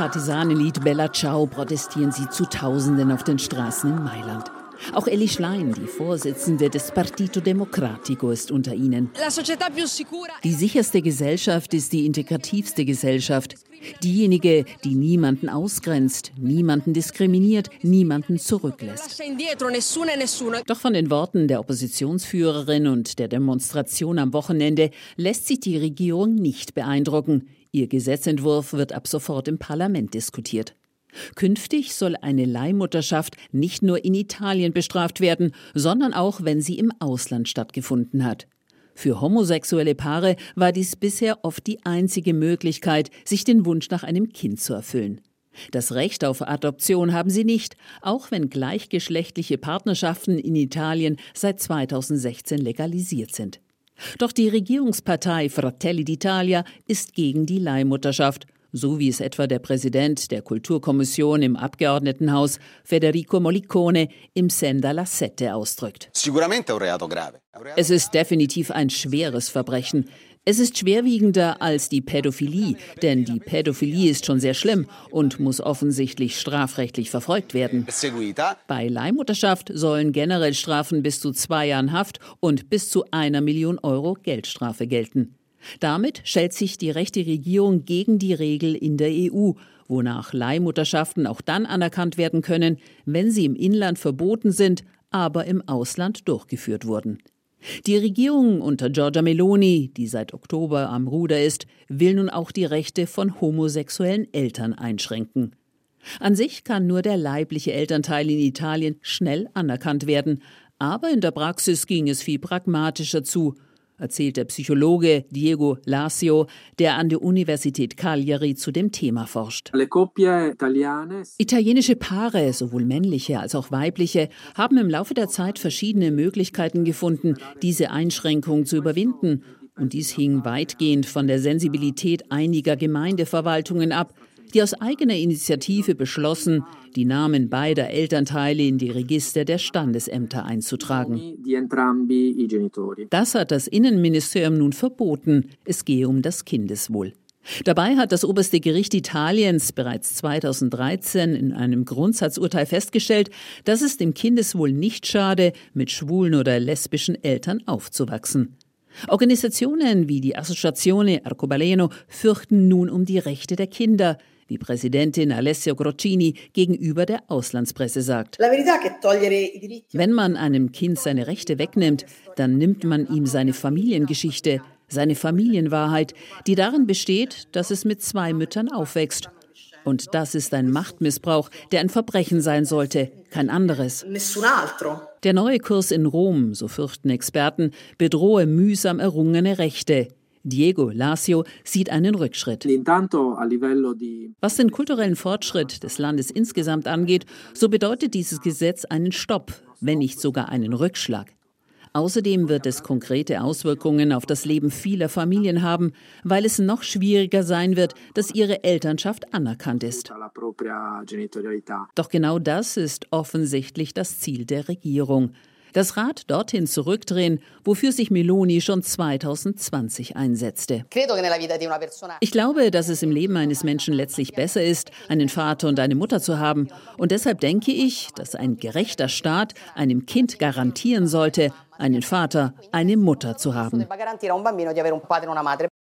Partisanenlied Bella Ciao protestieren sie zu Tausenden auf den Straßen in Mailand. Auch Elly Schlein, die Vorsitzende des Partito Democratico, ist unter ihnen. Die sicherste Gesellschaft ist die integrativste Gesellschaft. Diejenige, die niemanden ausgrenzt, niemanden diskriminiert, niemanden zurücklässt. Doch von den Worten der Oppositionsführerin und der Demonstration am Wochenende lässt sich die Regierung nicht beeindrucken. Ihr Gesetzentwurf wird ab sofort im Parlament diskutiert. Künftig soll eine Leihmutterschaft nicht nur in Italien bestraft werden, sondern auch, wenn sie im Ausland stattgefunden hat. Für homosexuelle Paare war dies bisher oft die einzige Möglichkeit, sich den Wunsch nach einem Kind zu erfüllen. Das Recht auf Adoption haben sie nicht, auch wenn gleichgeschlechtliche Partnerschaften in Italien seit 2016 legalisiert sind. Doch die Regierungspartei Fratelli d'Italia ist gegen die Leihmutterschaft, so wie es etwa der Präsident der Kulturkommission im Abgeordnetenhaus, Federico Mollicone, im Sender La Sette ausdrückt. Es ist definitiv ein schweres Verbrechen. Es ist schwerwiegender als die Pädophilie, denn die Pädophilie ist schon sehr schlimm und muss offensichtlich strafrechtlich verfolgt werden. Bei Leihmutterschaft sollen generell Strafen bis zu 2 Jahren Haft und bis zu 1 Million Euro Geldstrafe gelten. Damit stellt sich die rechte Regierung gegen die Regel in der EU, wonach Leihmutterschaften auch dann anerkannt werden können, wenn sie im Inland verboten sind, aber im Ausland durchgeführt wurden. Die Regierung unter Giorgia Meloni, die seit Oktober am Ruder ist, will nun auch die Rechte von homosexuellen Eltern einschränken. An sich kann nur der leibliche Elternteil in Italien schnell anerkannt werden, aber in der Praxis ging es viel pragmatischer zu, erzählt der Psychologe Diego Lasio, der an der Universität Cagliari zu dem Thema forscht. Italienische Paare, sowohl männliche als auch weibliche, haben im Laufe der Zeit verschiedene Möglichkeiten gefunden, diese Einschränkung zu überwinden. Und dies hing weitgehend von der Sensibilität einiger Gemeindeverwaltungen ab, die aus eigener Initiative beschlossen, die Namen beider Elternteile in die Register der Standesämter einzutragen. Das hat das Innenministerium nun verboten. Es gehe um das Kindeswohl. Dabei hat das oberste Gericht Italiens bereits 2013 in einem Grundsatzurteil festgestellt, dass es dem Kindeswohl nicht schade, mit schwulen oder lesbischen Eltern aufzuwachsen. Organisationen wie die Associazione Arcobaleno fürchten nun um die Rechte der Kinder, wie Präsidentin Alessia Crocini gegenüber der Auslandspresse sagt. Wenn man einem Kind seine Rechte wegnimmt, dann nimmt man ihm seine Familiengeschichte, seine Familienwahrheit, die darin besteht, dass es mit 2 Müttern aufwächst. Und das ist ein Machtmissbrauch, der ein Verbrechen sein sollte, kein anderes. Der neue Kurs in Rom, so fürchten Experten, bedrohe mühsam errungene Rechte. Diego Lasio sieht einen Rückschritt. Was den kulturellen Fortschritt des Landes insgesamt angeht, so bedeutet dieses Gesetz einen Stopp, wenn nicht sogar einen Rückschlag. Außerdem wird es konkrete Auswirkungen auf das Leben vieler Familien haben, weil es noch schwieriger sein wird, dass ihre Elternschaft anerkannt ist. Doch genau das ist offensichtlich das Ziel der Regierung. Das Rad dorthin zurückdrehen, wofür sich Meloni schon 2020 einsetzte. Ich glaube, dass es im Leben eines Menschen letztlich besser ist, einen Vater und eine Mutter zu haben. Und deshalb denke ich, dass ein gerechter Staat einem Kind garantieren sollte, einen Vater, eine Mutter zu haben.